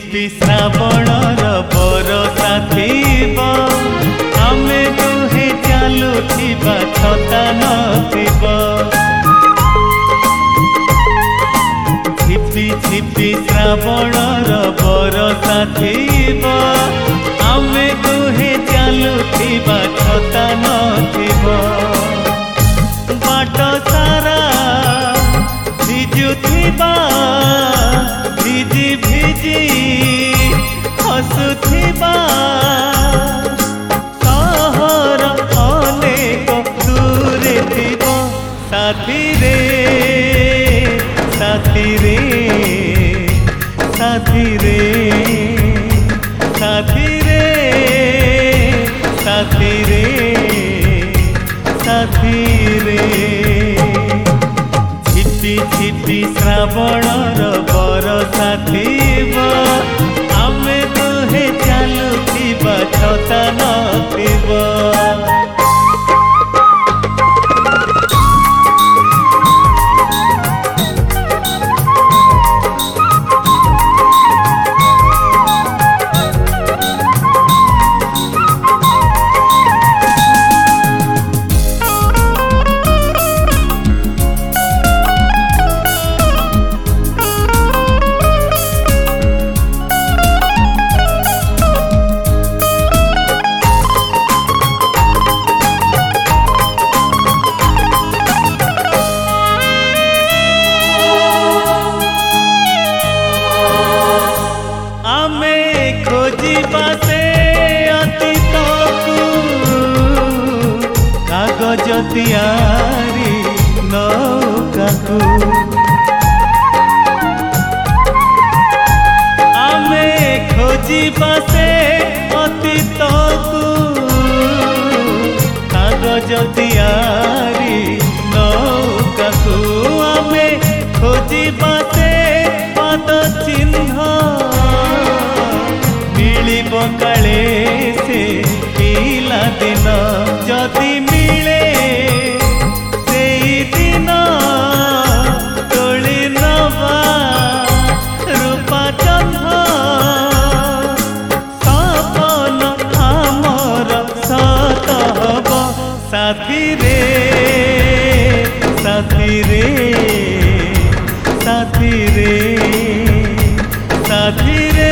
झिपि श्रावणर बरसा थिब आमे दुहे चालुथिबा छता नथिब झिपि झिपि श्रावणर बरसा थिब आमे दुहे चालुथिबा छता नथिब बाट सारा भिजुथिबा भिजी भिजी हसुथिबा सहर अनेक दूरे थिब साथी रे साथी रे साथी रे साथी रे साथी रे साथी रे झिपि झिपि श्रावणर बरसा थिब आमे दुहे चालुथिबा छता नथिब कागज तियारी नौकाकू आमे खोजिबा से अतीतकू कागज तियारी नौकाकू आमे खोजिबा से पद चिन्ह मिलिब काले से पिला दिन जदि मिले सेई दिन तोली नवा रूपा चंद्र सपन आमर सत हब साथी रे साथी रे साथी रे साथी रे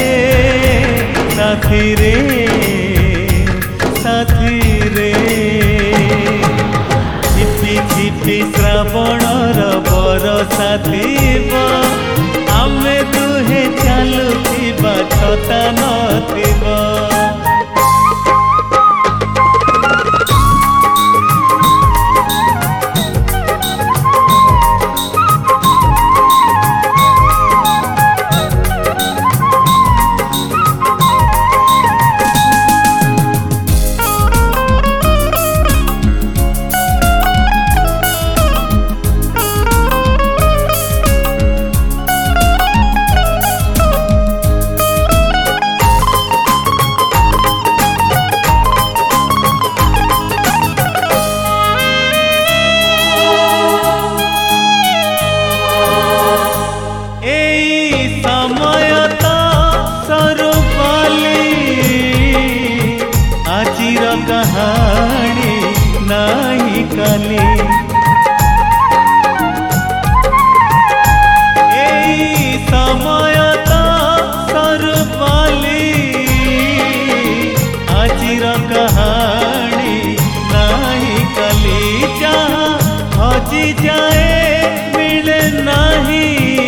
साथी रे साथी रे झिपि झिपि श्रावणर बरसा थिब आमे दुहे चालुथिबा छता नथिब समय तो सरुपाली आजिर कहानी नाही काली समय तो सरुपाली आजिर कहानी नाही काली जहाँ हजी जाए मिले नहीं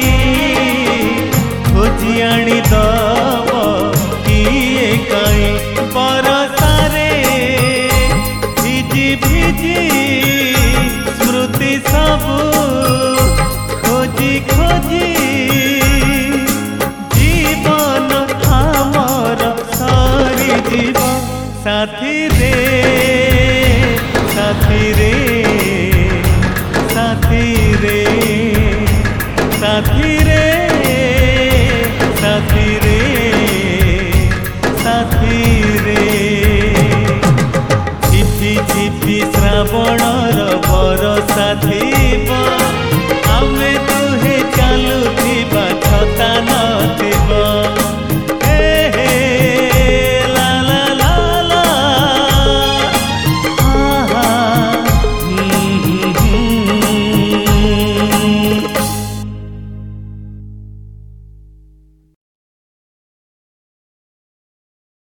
खोजी आनी दब किए कई बरसारे भिजी भिजी स्मृति सबू खोजी खोजी जीवन आमर सरी जीव साथी रे